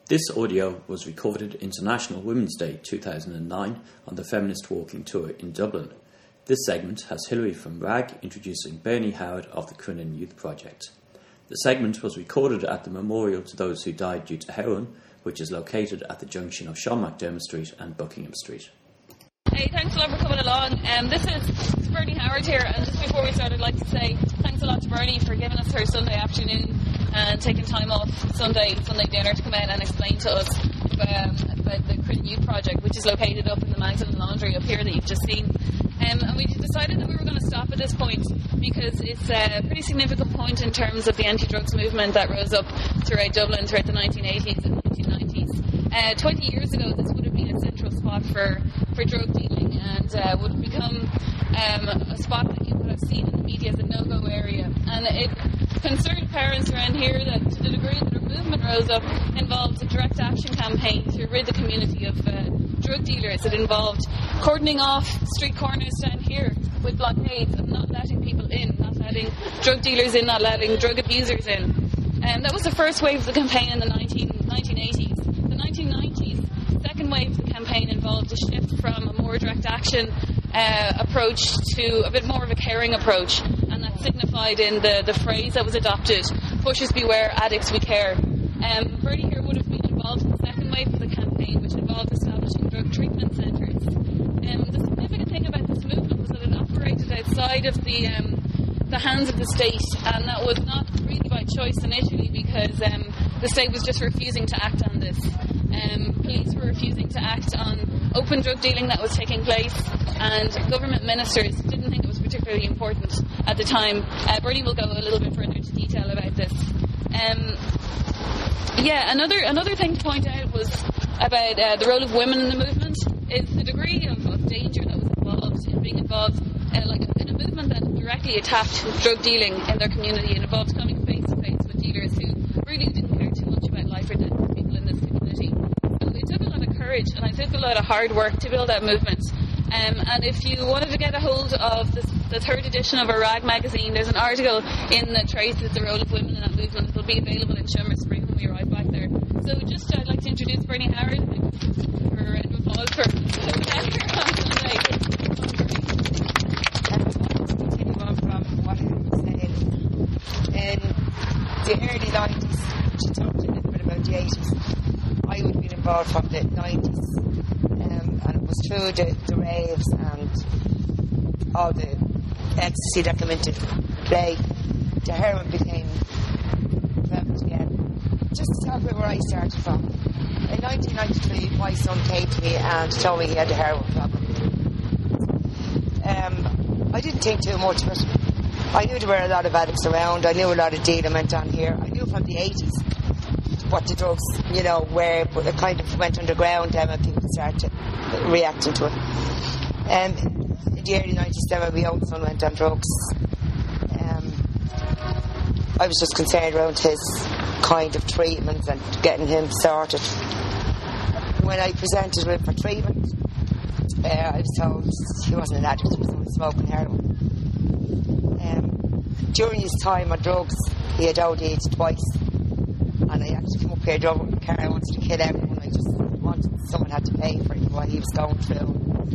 This audio was recorded International Women's Day 2009 on the Feminist Walking Tour in Dublin. This segment has Hilary from RAG introducing Bernie Howard of the Crinan Youth Project. The segment was recorded at the memorial to those who died due to heroin, which is located at the junction of Sean McDermott Street and Buckingham Street. Hey, thanks a lot for coming along. This is Bernie Howard here, and just before we start, I'd like to say thanks a lot to Bernie for giving us her Sunday afternoon and taking time off Sunday dinner to come in and explain to us about the Crinan Youth Project, which is located up in the Magdalen Laundry up here that you've just seen. And we decided that we were going to stop at this point because it's a pretty significant point in terms of the anti-drugs movement that rose up throughout Dublin throughout the 1980s and 1990s. 20 years ago, this would have been a central spot for drug dealing and would have become a spot that you would have seen in the media as a no-go area. And it concerned parents around here that to the degree that a movement rose up involved a direct action campaign to rid the community of drug dealers. It involved cordoning off street corners down here with blockades and not letting people in, not letting drug dealers in, not letting drug abusers in. And that was the first wave of the campaign in the 1980s. The 1990s, the second wave of the campaign involved a shift from a more direct action approach to a bit more of a caring approach, and that signified in the phrase that was adopted, pushers beware, addicts we care. Bernie here would have been involved in the second wave of the campaign, which involved establishing drug treatment centres. The significant thing about this movement was that it operated outside of the hands of the state, and that was not really by choice initially because the state was just refusing to act on this. Police were refusing to act on open drug dealing that was taking place, and government ministers didn't think it was particularly important at the time. Bernie will go a little bit further into detail about this. Another thing to point out was about the role of women in the movement is the degree of danger that was involved in being involved in a movement that directly attacked drug dealing in their community and involved coming face to face with dealers who really didn't care too much about life or death for people in this community. So it took a lot of courage and it took a lot of hard work to build that movement. And if you wanted to get a hold of the third edition of our RAG magazine, there's an article in that traces the role of women in that movement. It'll be available in Schumer Spring when we arrive back there. So I'd like to introduce Bernie Howard for a round of applause for continue on from what I was saying. In the early 90s, she talked a little bit about the 80s. I would have been involved from the 90s. And it was through the raves and all the ecstasy that came into play, the heroin became prevalent again. Just to talk about where I started from. In 1993, my son came to me and told me he had a heroin problem. I didn't think too much of it. I knew there were a lot of addicts around. I knew a lot of dealing went on here. I knew from the 80s what the drugs, were, but it kind of went underground then when people started reacting to it. In the early 90s, then when my own son went on drugs, I was just concerned around his kind of treatment and getting him sorted. When I presented with him for treatment, I was told he wasn't an addict, he was only smoking heroin. During his time on drugs, he had OD'd twice, and I actually came up here, drove up in the car, I wanted to kill everyone. I just wanted someone had to pay for it while he was going through.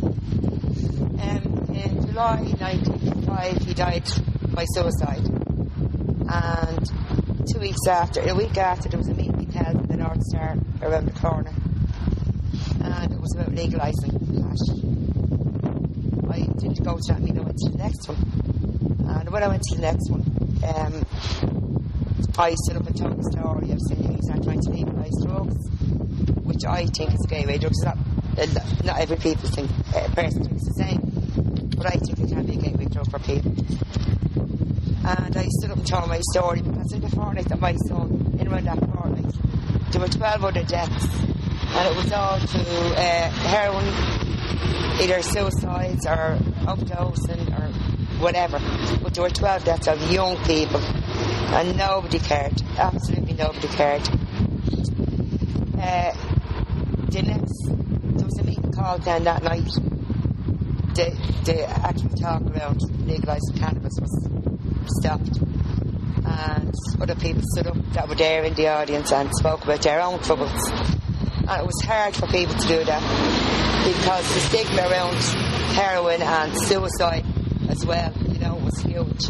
In July 1995, he died by suicide, and a week after, there was a meeting held at the North Star around the corner, and it was about legalising hash. I didn't go to that meeting, I went to the next one, and when I went to the next one, I stood up and told the story of saying he's not trying to legalise drugs, which I think is gateway drugs. Not every person thinks the same, but I think it can be a gateway drug for people. And I stood up and told my story because in the fortnight that my son, in around that fortnight, there were 12 other deaths, and it was all through heroin, either suicides or overdosing or whatever. But there were 12 deaths of young people, and nobody cared. Absolutely nobody cared. There was a meeting called then that night. The actual talk around legalising cannabis was stopped. and other people stood up that were there in the audience and spoke about their own troubles. And it was hard for people to do that because the stigma around heroin and suicide as well, was huge.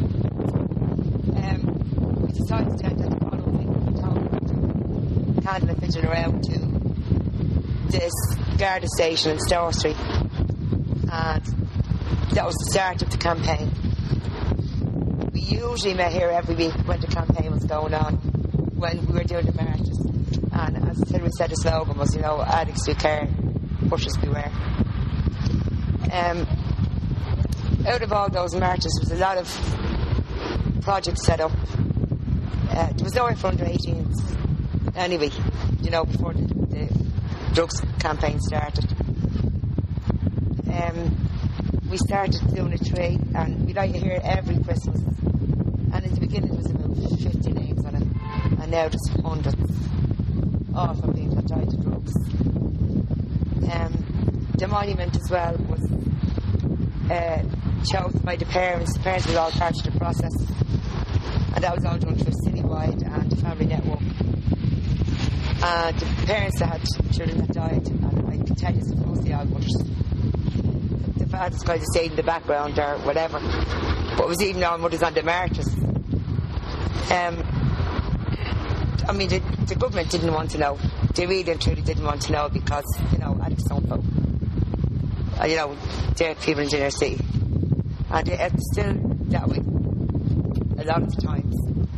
We decided then that the following week we told handling and fidgeting around to this Garda station in Store Street, and that was the start of the campaign. We usually met here every week when the campaign was going on, when we were doing the marches, and as Hilary said, the slogan was, addicts who care, pushers beware. Out of all those marches, there was a lot of projects set up. There was nowhere for under 18s anyway, before the drugs campaign started. We started doing a tree, and we like to hear it every Christmas. And in the beginning, there was about 50 names on it, and now there's hundreds, all from people that died of drugs. The monument as well was chosen by the parents. The parents were all part of the process, and that was all done through Citywide and the Family Network. And the parents that had children that died, and I can tell you it's mostly all mothers. The fathers kind of stayed in the background or whatever, but it was even all mothers on the marches. The government didn't want to know. They really and truly didn't want to know because, addicts don't vote. They're people in the inner city. And it's still that way a lot of the times.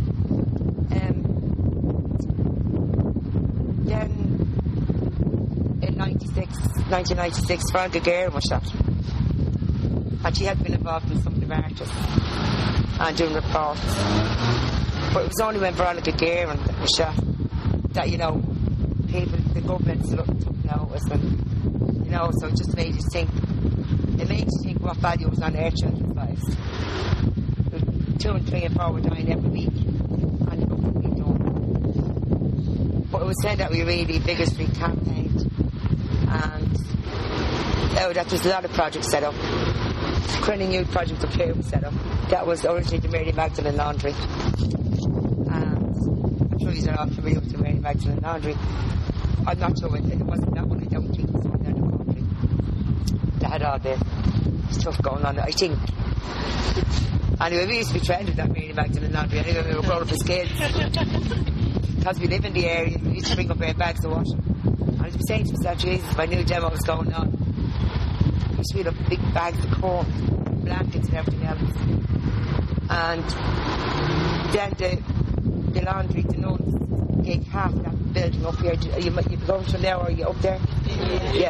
Then in 1996, Veronica Guerin was shot. And she had been involved in some of the marches and doing reports. But it was only when Veronica Guerin was shot that, the government took notice, and, so it just made you think. It made you think what value was on their children's lives. 2 and 3 and 4 were dying every week, and the government didn't know. But it was then that we really Bigger Street campaigned, and that there's a lot of projects set up. The Crinan Youth Project up here was set up. That was originally the Mary Magdalene Laundry. And I'm sure you are all familiar with the Mary Magdalene Laundry. I'm not sure it wasn't that one. I don't think it was one down the country. They had all the stuff going on, I think. Anyway, we used to be trained with that Mary Magdalene Laundry anyway when we were growing up as kids. Because we live in the area, we used to bring up our bags of washing. And I was saying to myself, Jesus, if I knew then what was going on. We used to fill up big bags of corn, blankets and everything else. And then the laundry, the nuns gave half of that building up here. You going from there or are you up there? Yeah.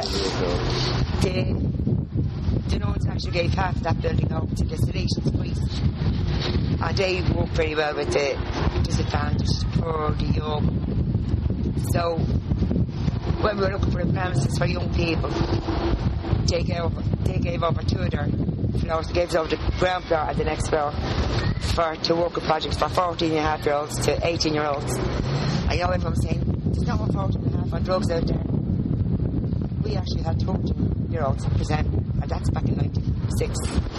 The nuns actually gave half of that building up to the Salesians priests. And they work very well with the disadvantaged, the poor, the young. So when we were looking for the premises for young people, they gave over 2 of their floors. They gave us over the ground floor and the next floor to work with projects for 14-and-a-half-year-olds to 18-year-olds. I know everyone was saying, there's no more 14-and-a-half on drugs out there. We actually had 13-year-olds present, and that's back in 1996.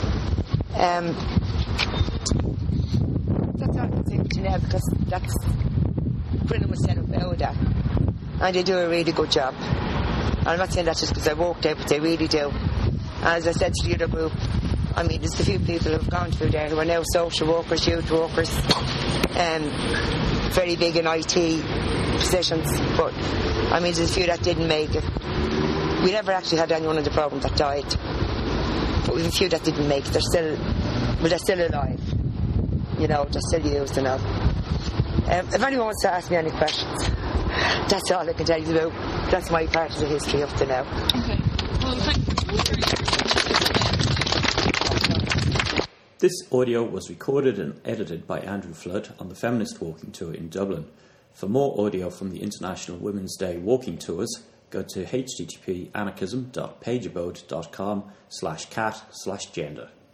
That's all I can say to you now, because Crinan was set up out of that, and they do a really good job. And I'm not saying that just because I worked there, but they really do. And as I said to the other group, there's a few people who have gone through there who are now social workers, youth workers, very big in IT positions, but there's a few that didn't make it. We never actually had anyone in the programme that died, but we have a few that didn't make it. They're still alive, they're still used and all. If anyone wants to ask me any questions, that's all I can tell you about. That's my part of the history up to now. Okay. Well, thank you. This audio was recorded and edited by Andrew Flood on the Feminist Walking Tour in Dublin. For more audio from the International Women's Day walking tours, go to http://anarchism.pageabode.com/cat/gender.